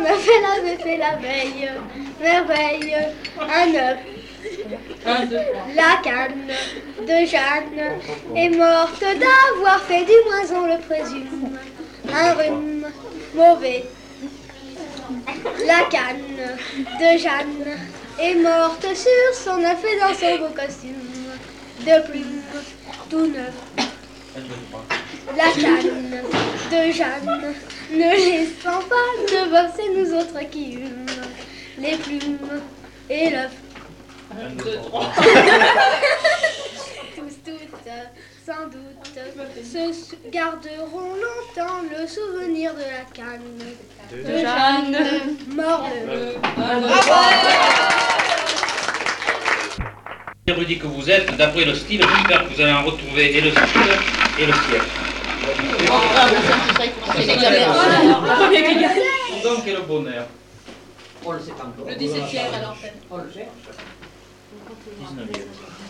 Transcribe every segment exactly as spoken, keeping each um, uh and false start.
qu'on avait l'avait fait la veille. Merveille, un œuf. La canne de Jeanne est morte d'avoir fait du moins, on le présume, un rhume mauvais. La canne de Jeanne est morte sur son œuf et dans son beau costume de plumes tout neuf. La canne de Jeanne ne laissant pas de bob, c'est nous autres qui hument les plumes et l'œuf. Un, deux, trois. Tous, toutes, sans doute, se garderont longtemps le souvenir de la canne de, de Jeanne, Jeanne morte. Érudit que vous êtes, d'après le style, j'espère que vous allez en retrouver et le style et le siècle. Donc, et le bonheur. On le sait pas encore. Le dix-septième à l'antenne. On le sait. dix-neuvième.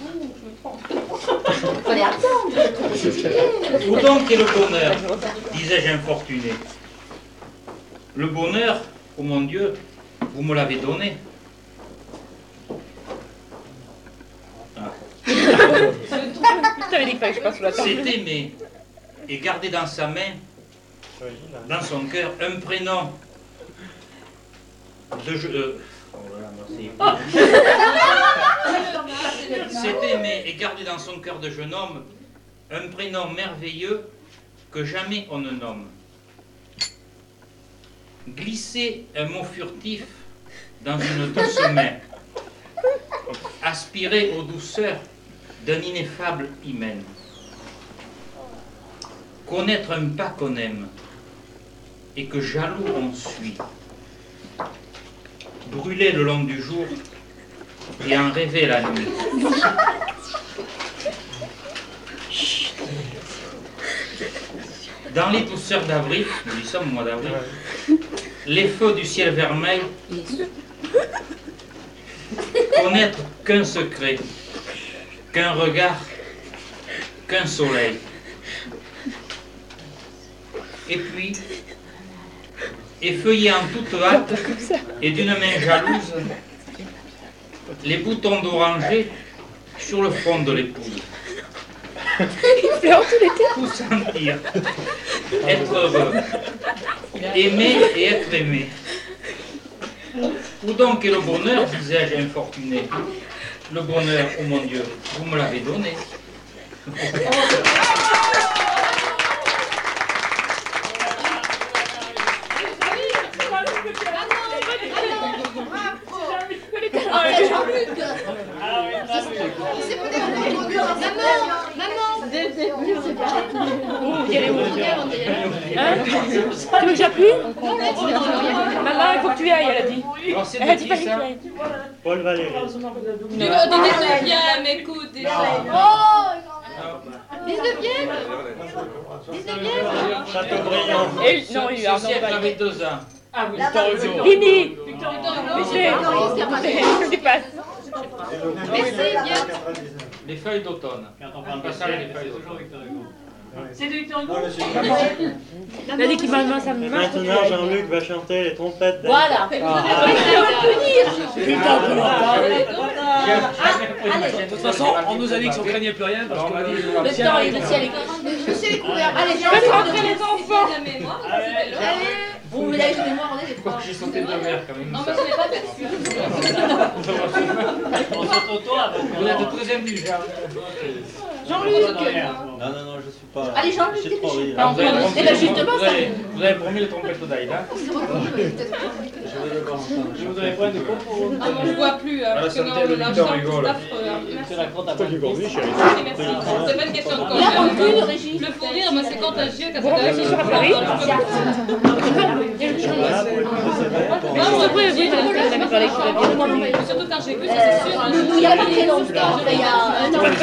Il fallait attendre. Où donc est le bonheur, disais-je infortuné. Le bonheur, oh mon Dieu, vous me l'avez donné. Ah. C'est aimer et garder dans sa main, dans son cœur, un prénom de je... Euh, oh voilà, merci. C'est aimer et garder dans son cœur de jeune homme un prénom merveilleux que jamais on ne nomme. Glisser un mot furtif dans une douce main, aspirer aux douceurs d'un ineffable hymen, connaître un pas qu'on aime et que jaloux on suit, brûler le long du jour et en rêver la nuit. Dans les douceurs d'avril, nous y sommes au mois d'avril, les feux du ciel vermeil, connaître qu'un secret, qu'un regard, qu'un soleil. Et puis, effeuiller en toute hâte et d'une main jalouse les boutons d'oranger sur le front de l'épouse. Tout sentir, être heureux, aimer et être aimé. Où donc est le bonheur, disais-je infortuné? Le bonheur, oh mon Dieu, vous me l'avez donné. Hein? Tu veux que j'appuie? Maman, il faut que tu y ailles, elle a dit. Elle a dit pas que tu y ailles. Paul Valéry. Le dix-neuvième, écoute déjà. Oh! dix-neuvième? dix-neuvième? Chateaubriand. Et non, il y a Siècle avait deux ans. Ah oui, Victor Hugo. Vini. Victor Je sais pas. Merci, bien. Les feuilles d'automne. Passage des feuilles d'automne. C'est de Victor Hugo? Il a dit qu'il m'a ça me marche. Maintenant, Jean-Luc va chanter les trompettes. Voilà. De toute façon, on nous a dit qu'on ne craignait plus rien parce qu'on a dit Le temps, il est ciel. Je sais les couverts. Allez, Je vais rentrer les enfants. Vous, vous l'avez de mémoire, on est les trois. J'ai sauté deux verres quand même. Non, mais ce n'est pas perçu. on s'auto-toi. Vous êtes très ému. Jean-Luc. Non, non, non, je suis pas. Allez, Jean-Luc, je suis trop rire. Ah, vous avez promis- Eh ben, justement, vous ça- avez- Vous avez promis le trompette d'Aïda. Je vais devoir entendre. Je voudrais prendre des propos. Ah non, je ne vois plus. hein, Parce que non, le linge c'est affreux. hein. C'est la compte à Toi qui conduis, chérie. Merci, merci. C'est pas une question de La confiance. rancune, Régis. Le fou rire, moi, c'est contagieux. Quand Vous revenez sur Paris? Voilà, pour écouter ses verres, pour- Non, moi, Oui, oui, on avait parlé que tu l'as bien. surtout quand j'ai vu, ça c'est sûr. hein. Il n'y a pas très longtemps, il y a un an.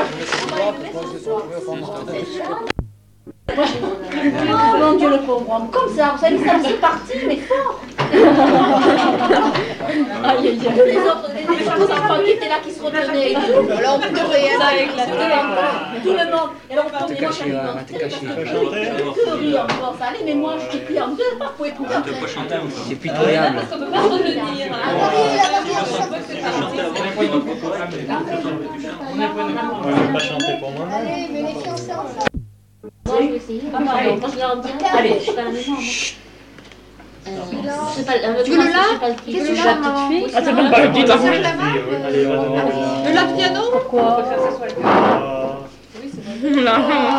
Oh mon Dieu, le pauvre homme, comme ça, vous savez, ça c'est parti, mais fort. Aïe, aïe, aïe. Les autres, les les enfants qui étaient là, qui se retenaient et tout. Alors on pleurait, ça a éclaté. Tout le monde. Et alors on tombait, moi j'avais dans tout que rire encore, ça allait, mais moi je suis pris en deux, pas pour écouter. C'est pitoyable. Parce qu'on peut pas se retenir. On ne va pas chanter pour moi. Allez, mais les fiancés ensemble. Moi je vais essayer. Ah bah allez, moi je leur dis. Allez, je suis pas la maison. C'est pas le Tu veux le là? Qu'est-ce que tu tu as as, maman? Ah, c'est même pas le petit Serge enfant. la main? Le la piano? Pourquoi? Non.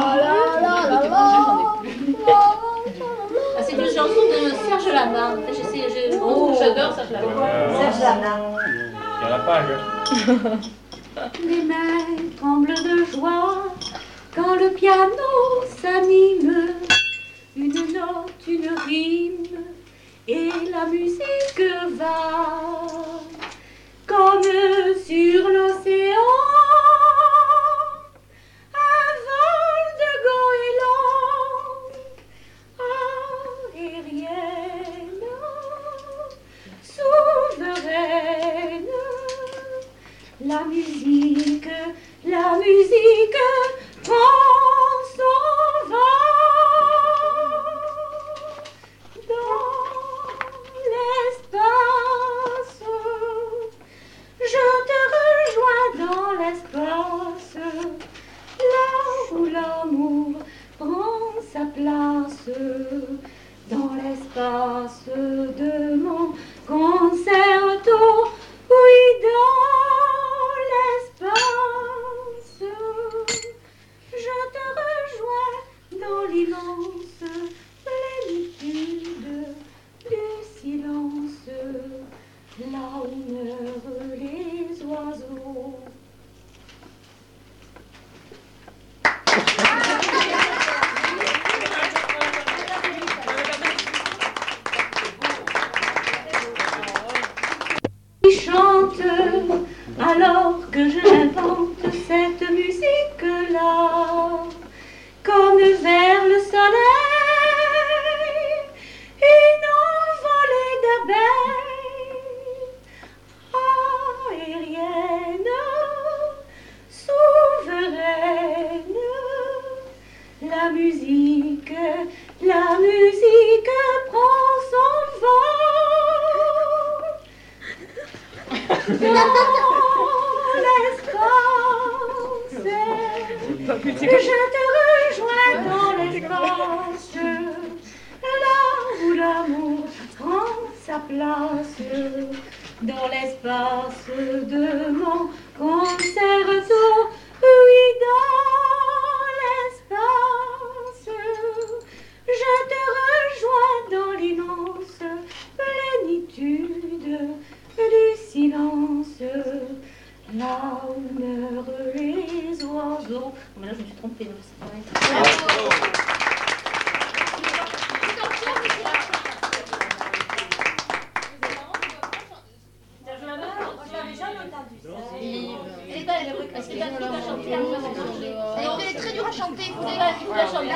C'est une chanson de Serge Lama. J'essaie, je... Oh, j'adore Serge Lama. Serge Lama. Il y a la page. Les mains tremblent de joie quand le piano s'anime. Une note, une rime, et la musique va comme sur l'océan. Un vol de goéland, aérienne, souveraine. La musique, la musique prend son vol dans l'espace. Je te rejoins dans l'espace, là où l'amour prend sa place. Dans l'espace de mon concerto, oui, dans l'espace, je te rejoins dans l'immense plénitude du silence, là où meurent les oiseaux. Qui chante alors que je invente cette musique-là, comme vers le soleil, une envolée d'abeilles, aérienne, souveraine. La musique, la musique prend son vol dans l'espace. Je te rejoins dans l'espace, là où l'amour prend sa place. Dans l'espace de mon concerto, oui, dans l'espace. Je te rejoins dans l'immense plénitude du silence, là où meurent les oiseaux. Mais là, je me suis trompée. Donc c'est pas c'est pas elle, parce qu'il a tout à chanter. Elle est très dure à chanter. Il faut la chanter.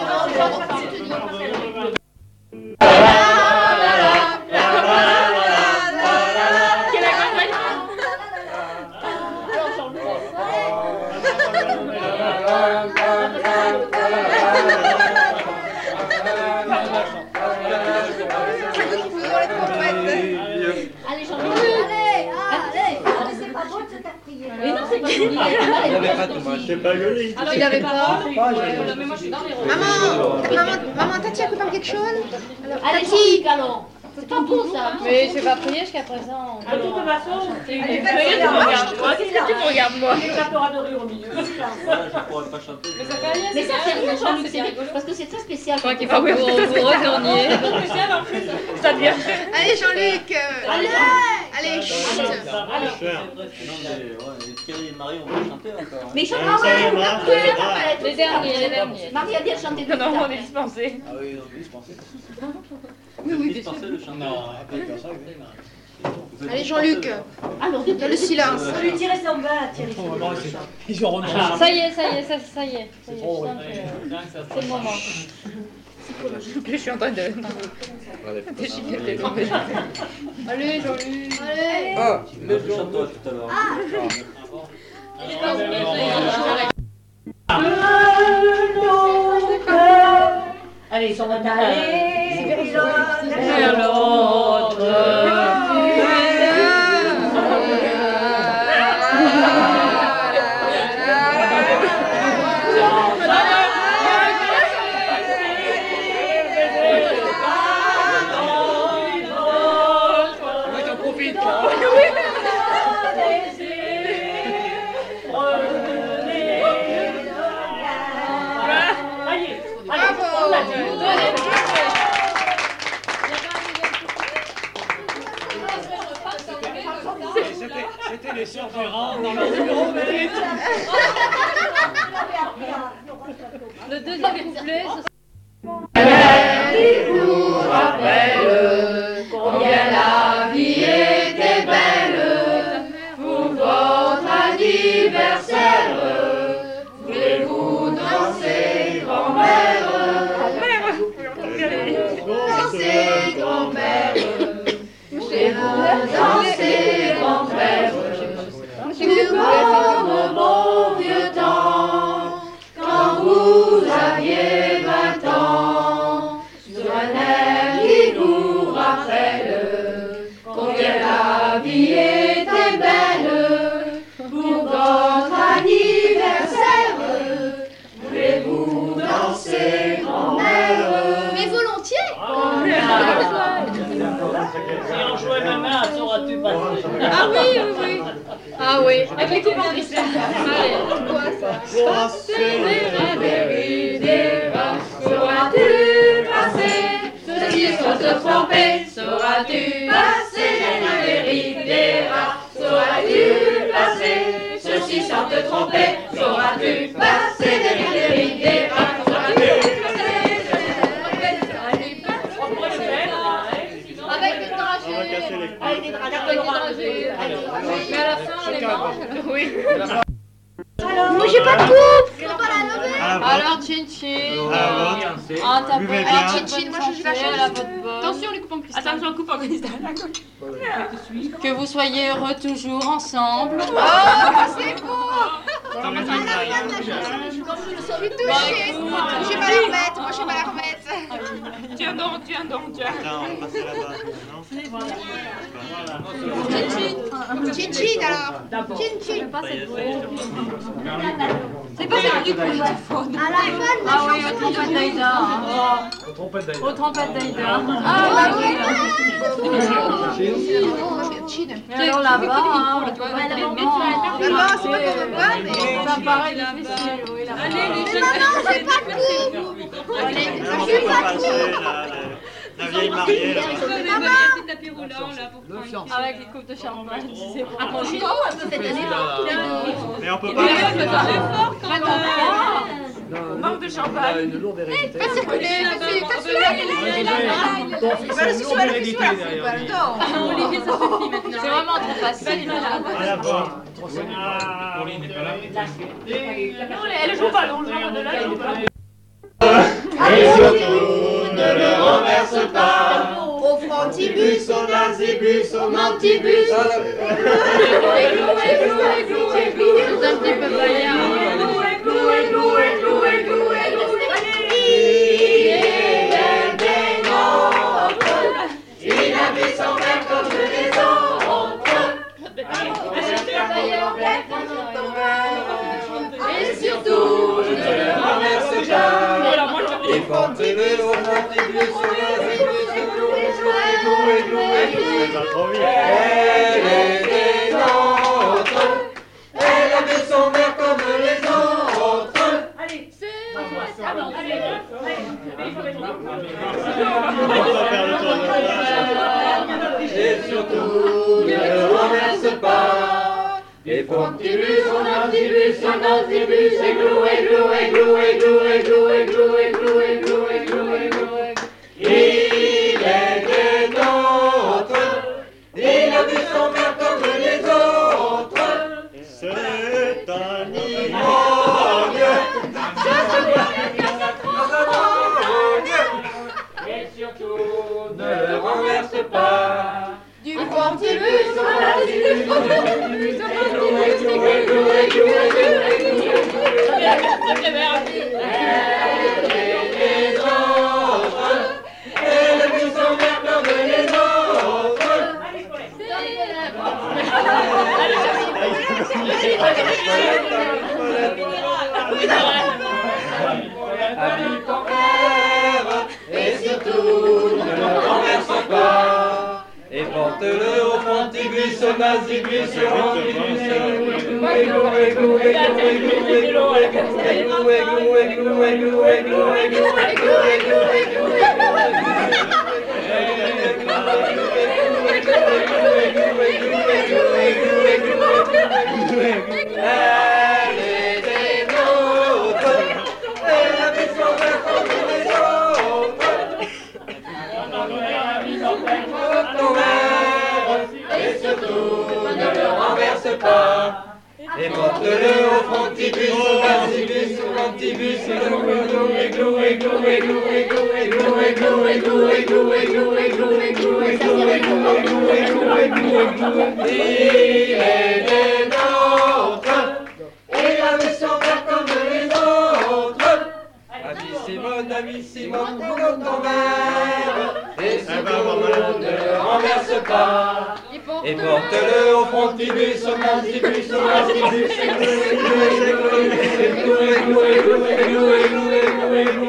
Allez, Jean-Luc. Allez, allez. C'est pas beau de se taper. Mais non, c'est pas joli. Il n'avait pas Thomas. C'est pas joli. Alors, Il avait pas. Mais moi, je suis dans les rôles. Maman, maman, maman, Tati a coupé quelque chose? Allez, Tati, allons. C'est pas beau ça. Mais j'ai pas prié jusqu'à présent. De toute façon, c'est une Allez, expérience. vas-y, Regarde, moi, qu'est-ce que tu me regardes, moi? Et la peur de rire au milieu. Moi, je pourrais pas chanter. Mais ça fait rien, Mais c'est ça bien, fait rien, c'est Jean-Luc, bien c'est rigolo. parce que c'est très spécial. Je crois qu'il faut que vous vous retourniez. C'est pas spécial en plus. Ça devient. Allez, Jean-Luc. euh, Allez, Allez, chut. C'est cher. Non, mais ouais, Thierry et Marie, on va chanter encore. hein. mais chante Ah, ça y est, Marie, ça y est, Marie. Les derniers, les derniers. Marie a dit à chanter tout Non, non, ça. on est dispensé. Ah oui, non, oui, je pensais. Vous êtes dispensé de chanter. Non, pas de ça. Allez, Jean-Luc. Alors, Dans le silence. lui tirer son bas, Thierry. Oh, maman, c'est- Ils ont renoncé. Ça y est, ça y est, ça, ça y est. Ça y est, trop je sens vrai. que c'est le moment. Je suis en train de déchiqueter. Allez, Jean-Luc. Allez. Ah, le Je chante toi tout à l'heure. Allez, ils sont allés vers l'autre. C'était les sœurs Durand dans leur numéro mérite. Le deuxième couplet, ce Elle nous rappelle combien la vie était belle. Pour votre anniversaire, voulez-vous danser, grand-mère? Danser, grand-mère. Voulez-vous danser, grand-père? C'est comme au bon vieux temps, quand vous aviez vingt ans, sur un air qui nous rappelle combien la vie était belle. Pour votre anniversaire, voulez-vous danser, grand-mère? Mais volontiers! Si on jouait maintenant, sauras-tu passer? Ah oui, oui, oui. Ah oui. avec les coupes en cristal. Quoi ça? Passer des rats, sauras-tu passer? Ceux-ci sont se tromper, sauras-tu passer? Des rats, sauras-tu passer? Ceux-ci sont te tromper, sauras-tu passer? Des rats, sauras-tu passer? Avec des dragées. Avec des dragées. Mais à la fin, on est mort. Oui. Moi j'ai pas de coupe. Alors, Chin Chin. Ah, t'as pas. Alors, Chin Chin, moi je suis la chance. Attention, les coupes en cristal. Attention, coupe en cristal. Que vous soyez heureux toujours ensemble. Oh, c'est beau. Ah la reine, je suis touchée. J'ai pas la remettre, moi j'ai pas la remettre. Tiens donc, tiens donc, tiens. Attends, on va passer là-bas, non? Chin Chin alors. Chin Chin. C'est pas celui du téléphone. À la fin de la Ah oui, chanson. au trompette d'Aïda. Au trompette d'ailleurs. Au trompette d'Aïda. Ah bah oui. Mais alors là-bas, hein, on peut pas Là-bas, c'est pas comme moi, mais. ça paraît difficile, oui, là-bas. Mais maman, j'ai pas de coupe. Allez, je on suis va pas passer la, la, la vieille mariée là. C'est tapis roulant là pour prendre. Avec les coupes de champagne, c'est bon. Ah, franchement, cette année, Mais on peut Mais pas. maintenant, manque de champagne. Une lourde hérédité. fais circuler, fais celui-là. Ton fils a une lourde hérédité derrière lui. Olivier, ça suffit maintenant. C'est vraiment trop facile. À la porte. Pauline n'est pas là. Non, elle joue pas, on le joue de là, elle joue pas. Et surtout, ne le renverse pas. Au frontibus, Au nazibus, au mantibus. Églou, églou, églou, églou. C'est un petit peu païen. Églou, églou, églou, églou, églou. Il est des nôtres. Il a vu son père comme les autres. Et surtout, ne le renverse pas. Et portez-le au mantibus, au nazibus, églou, églou, églou, églou. Elle est des nôtres. Elle a vu son mère comme les autres. Allez, c'est... Et surtout, ne le renverse pas. Et pontibus, on antibus, on antibus, églou, églou, églou, églou, églou, églou, églou, églou, églou, églou. Il est des nôtres. Il a vu son père comme les autres. C'est un ivrogne. C'est un ivrogne. Habille ton verre et surtout ne le renverse pas. Et porte-le au frontibus, au nazibus, au randibus, églou, églou, églou, églou, églou, églou, églou, églou, églou, églou, églou, elle est des nôtres, et la vie s'en va comme les autres. Ton verre, et surtout ne le renverse pas. Et porte-le au frontibus, au nazibus, au rantibus, églou, églou, églou, églou, églou, églou, églou, églou, églou, églou, églou, églou, églou, églou, églou, églou, églou, églou. Il est des nôtres, et la vie s'en va comme les autres. Ami Simone, ami Simone, prends ton verre, et surtout ne le renverse pas. Et porte-le au frontibus, au nazibus, au rantibus, églou, églou, églou, églou, églou, églou, églou, églou, églou, églou,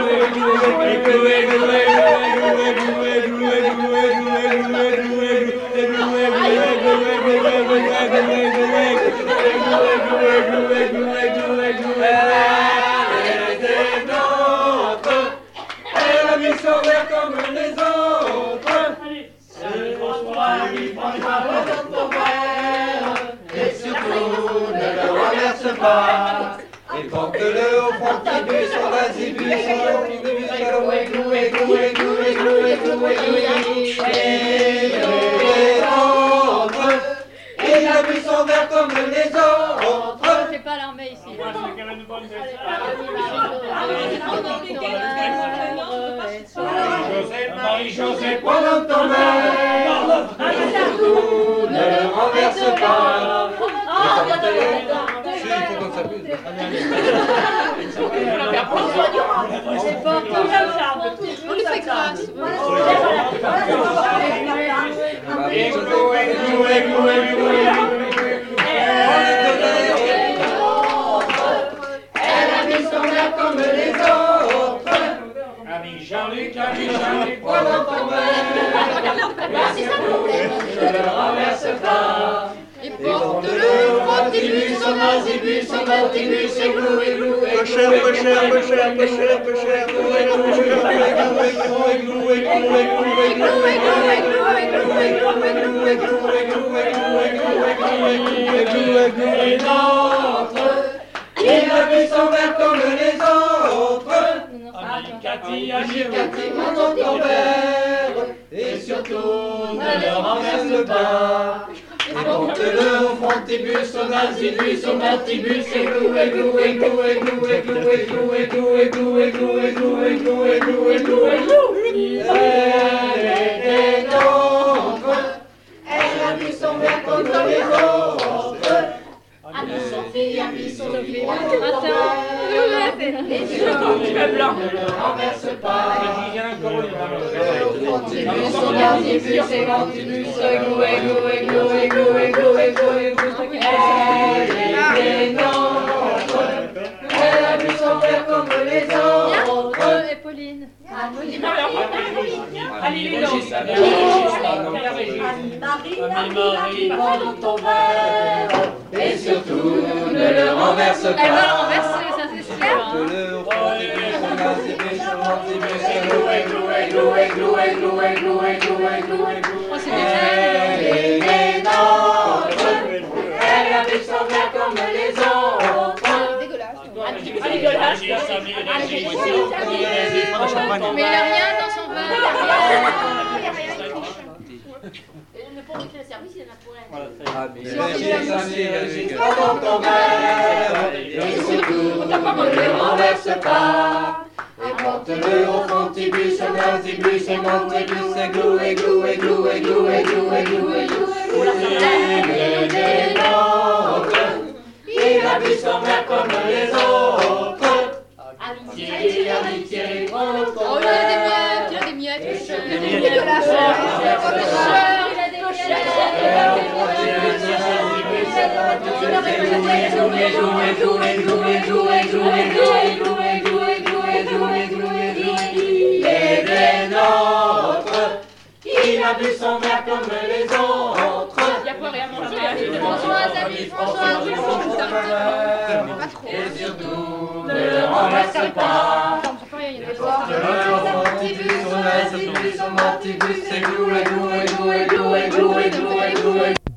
comme les autres. François, lui François, redonne ton verre, et surtout ne le renverse pas. Et porte-le au frontibus, au nazibus, au rantibus, églou, églou, églou, églou, églou, églou, églou, et les autres. Et la vie sont verts comme les autres. C'est pas l'armée ici. Marie-Josée, prends dans ton verre, et surtout ne le renverse pas. Si, il faut qu'on s'abuse. C'est pas comme ça. On lui fait grâce. Églou, églou, églou, églou, elle a mis son verre comme les autres. Ami Jean-Luc, ami Jean-Luc, prends dans ton verre, et surtout ne le renverse pas. Et porte-le au frontibus, au nazibus, au rantibus, églou, églou, églou, églou, églou, les nôtres, ils la vie sont verts comme les autres. Ami Cathy, ami Cathy, prends dans ton verre, et surtout ne le renverse pas. Et porte-le au frontibus, au nazibus, au rantibus, églou, églou, églou, églou, églou, églou, églou, églou, églou, églou, églou, églou, églou, églou. Elle est des nôtres, elle a mis son verre comme les autres. Ami Sophie, ami Sophie, prends ton verre, et surtout tu es blanc, ne le renverse pas. Au frontibus, au nazibus, au rantibus, églou, églou, églou, églou, églou, églou, églou. Elle est des nôtres, elle a mis son verre comme les autres. Et Pauline. Marie, Marie, prends dans ton verre, et surtout ne le renverse pas. Elle va le renverser, ça c'est sûr. Porte-le au frontibus, au nazibus, au rantibus, églou, églou, églou, églou, églou, églou, églou, églou, églou. Elle est des nôtres, elle a mis son verre comme les autres. Dégueulasse. Mais il n'a rien dans son verre. Ne pas écrire le service, il y en a pour elle. Prends dans ton verre, et surtout ne le renverse pas. Et porte-le au frontibus, au nazibus, au rantibus, églou, églou, églou, églou, églou, églou, églou. Il est des nôtres, il a vu son verre comme les autres. Amitié, amitié, prends dans ton Oh, il y a des miettes, il y a des miettes. Il y a des miettes. verre. Il a bu son verre comme les autres. Il y a pas rien à manger. Françoise, David, Françoise, Et surtout, ne le renverse pas. Mortibus, Onasibus, Mortibus, et glou, et glou, et glou, et glou, et glou, et glou, et glou, et glou.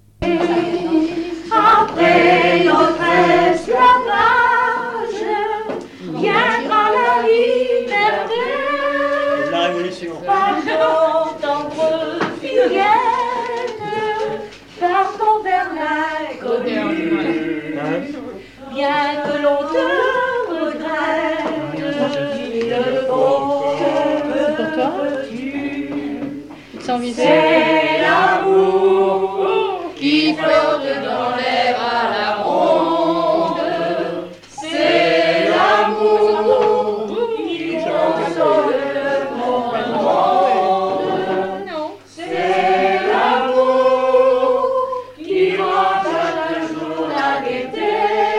Après notre esclavage, viendra la liberté. La révolution. Partons d'ombre furienne, partons vers l'inconnu. Bien que l'on te regrette, il faut que veux-tu. C'est l'amour qui flotte dans l'air à la ronde. C'est l'amour qui console le monde. C'est l'amour qui remplace toujours la gaieté.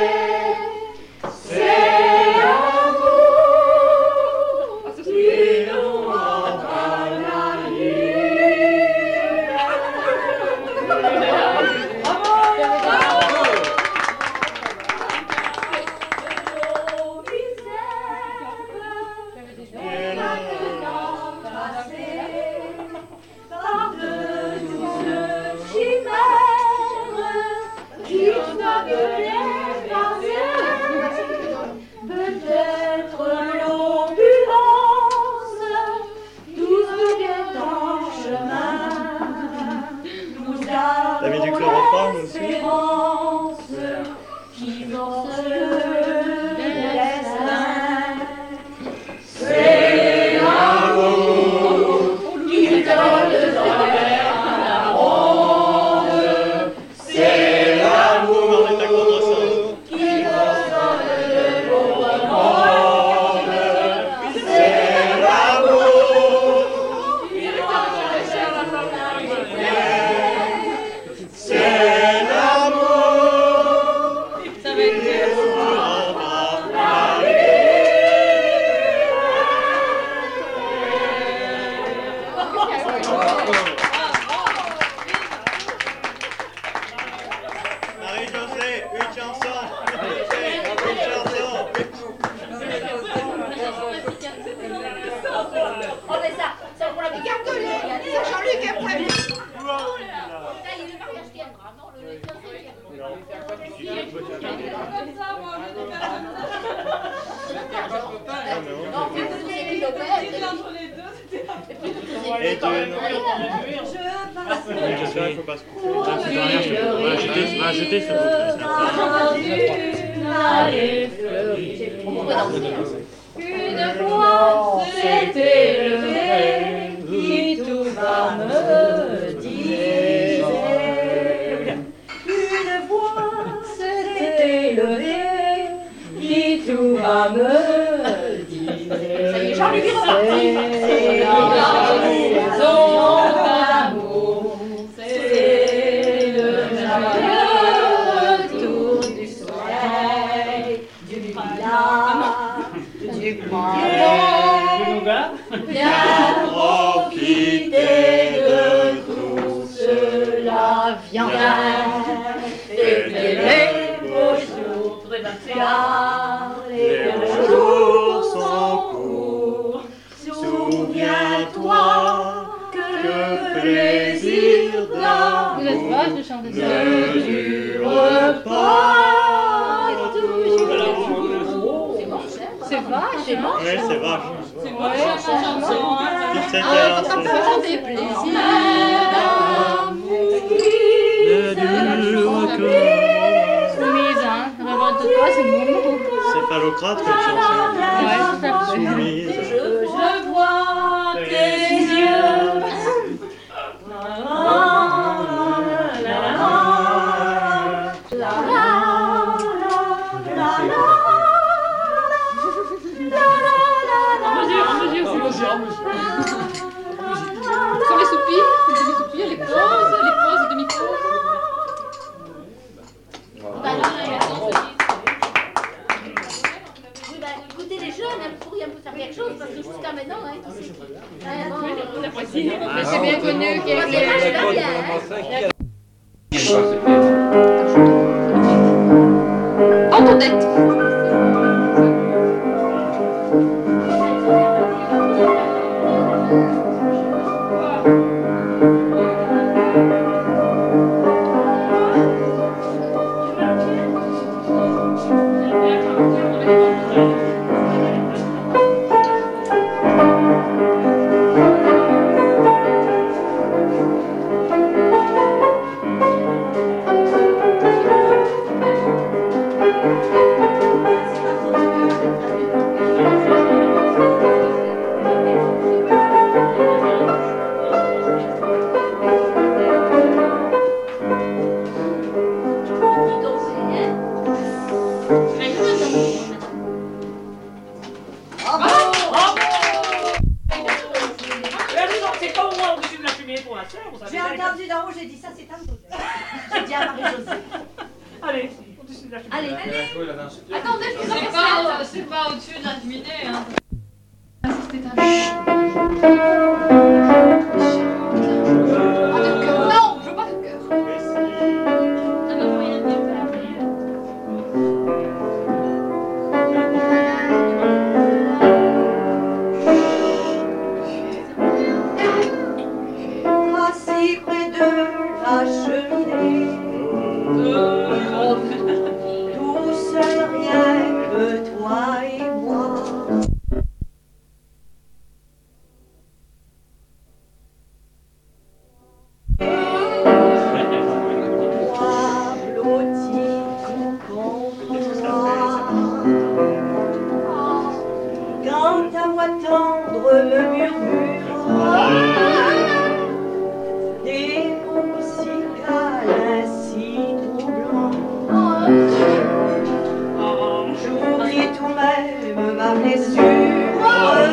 C'est l'amour qui nous rendra la peut-être l'opulence nous vient en chemin. Nous T'avais du avons chloroforme aussi. l'espérance qui force le destin. C'est l'amour qui donne dans l'air à la ronde. C'est l'amour qui console le monde. C'est l'amour qui rend la chair à la c'est l'amour qui nous rendra la Marie-Josée, une chanson. Une chanson. Oh mais ça, ça pour la vie. Garde-les. C'est Jean-Luc est prévu. Ça, il est le mariage tiendra. Non, le non, vu que vous avez dit l'opère, Et deux, non. J'espère qu'il ne faut pas se couper. On va jeter, on va jeter ce une fois s'était levé, qui tout va me disait. Une fois s'était levé, qui tout va me disait. Ça y est, Jean-Luc est reparti. C'est la maison d'amour, c'est le retour du soleil, du village, du coin. Viens profiter de tout cela, viens fêter les beaux jours, car les beaux jours sont courts. Souviens-toi que le plaisir d'amour ne dure pas toujours. C'est vache, c'est vache. Oui, c'est vache. C'est vache, chanson. C'est quelle des plaisirs d'amour qui se soumise, hein. Révolte toi, c'est bon. C'est Phallocrate comme chanson. Ouais, tout à fait. Soumise. Je vois tes yeux. Sur les soupirs, les demi-soupirs, les pauses, les pauses, les demi-pauses. oui. Mais c'est bien connu qu'il y a les... Antoinette. J'ai entendu d'en haut, j'ai dit ça, c'est un peu. J'ai dit à Marie-Josée. Allez, au-dessus de la cheminée. Allez, allez. Attendez, je C'est pas, c'est pas au-dessus de la cheminée, hein. Non, je veux pas de cœur. Assis près de la cheminée, tout seul, rien que toi et moi. Moi, blotti contre moi. Quand ta voix tendre me murmure des mots si câlins, si troublants, j'oublie tout même ma blessure.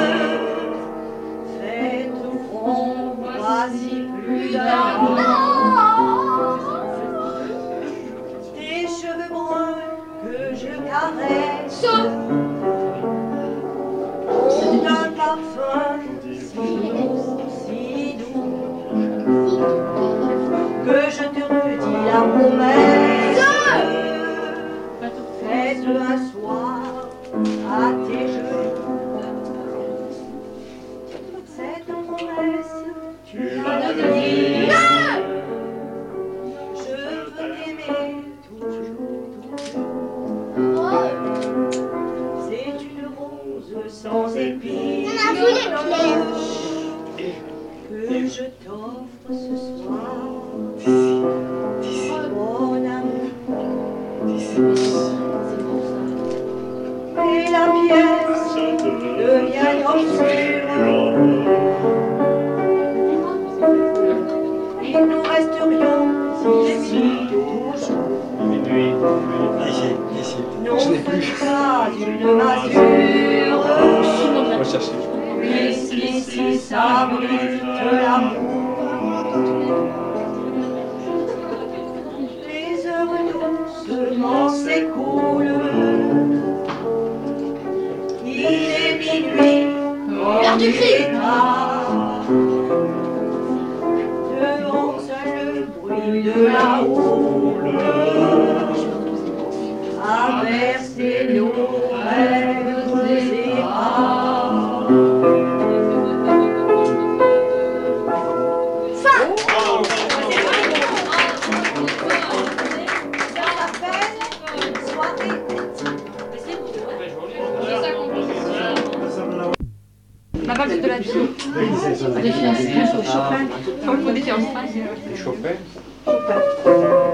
Fais tout front, voici plus d'un an. Tes cheveux bruns que je caresse ont un parfum si doux, si doux, que je te redis la promesse. Fais-le un soir à tes genoux. Cette promesse, tu l'as dit. Je veux t'aimer toujours, toujours. C'est une rose sans épines que je t'offre ce soir. Mon amour, et la pièce devient obscure. Et nous resterions ici toujours. Non, ce n'est pas une masure. Puisqu'ici s'abrite l'amour. Les heures doucement s'écoulent. Il est minuit, L'heure du cri. Devant seul le bruit de la houle a versé nos rêves et âmes. Fin. Ça s'appelle soirée. La valse de la vie. Des fiancés. Chopin. Comme on dit en France. Chopin. Chopin.